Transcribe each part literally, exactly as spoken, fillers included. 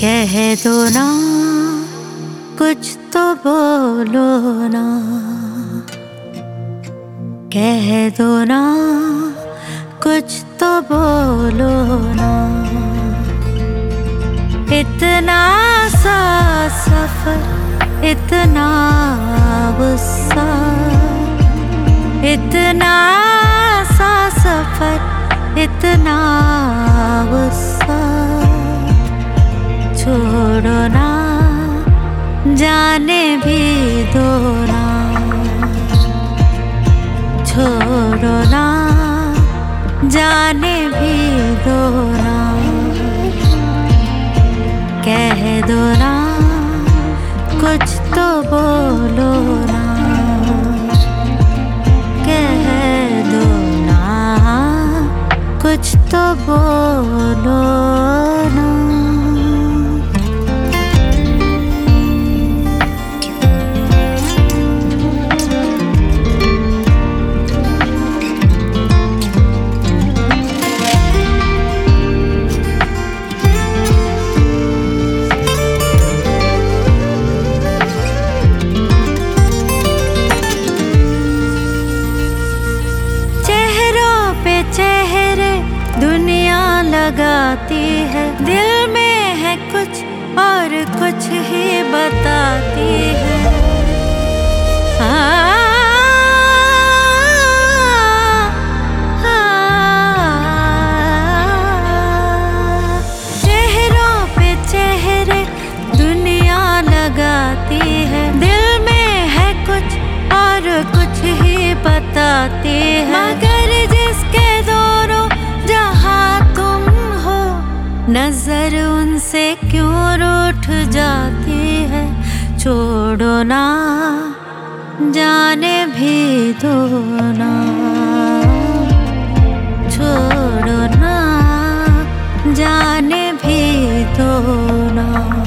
कह दो ना, कुछ तो बोलो ना, कह दो ना, कुछ तो बोलो ना। इतना सा सफर, इतना गुस्सा, इतना सा सफर, इतना गुस्सा। छोड़ो ना, जाने भी दो ना, छोड़ो ना, जाने भी दो ना। कह दो ना, कुछ तो बोलो ना, कह दो ना, कुछ तो बोलो ना। दुनिया लगाती है, दिल में है कुछ और कुछ ही बताती है। आ, आ, चेहरों पे चेहरे दुनिया लगाती है, दिल में है कुछ और कुछ ही बताती है। मगर जिसके दोनों जहाँ तुम हो, नजर उनसे क्यों रूठ जाती है। छोड़ो ना, जाने भी दो ना, छोड़ो ना, जाने भी दो ना।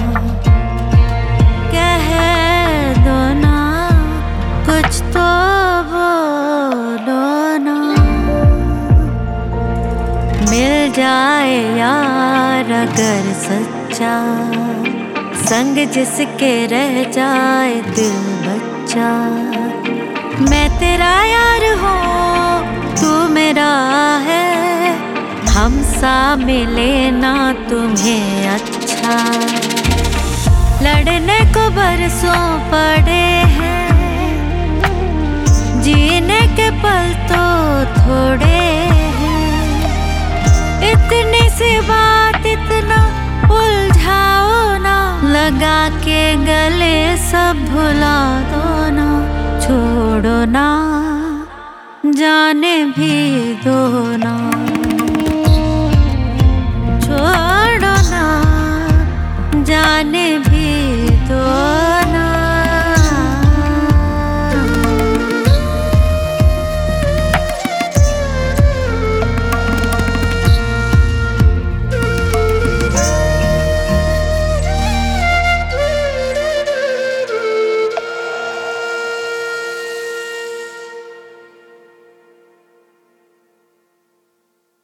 कह दो ना, कुछ तो बोलो ना। मिल जाए यार अगर सच्चा, संग जिसके रह जाए दिल बच्चा। मैं तेरा यार हूँ, तू मेरा है, हम सा मिले ना तुम्हें अच्छा। लड़ने को बरसों पड़े हैं, जीने के पल तो थोड़े हैं। इतनी सी बात इतना उलझाओ ना, लगा के गले सब भुला दो ना। छोड़ो ना, जाने भी दो ना, छोड़ो ना, जाने भी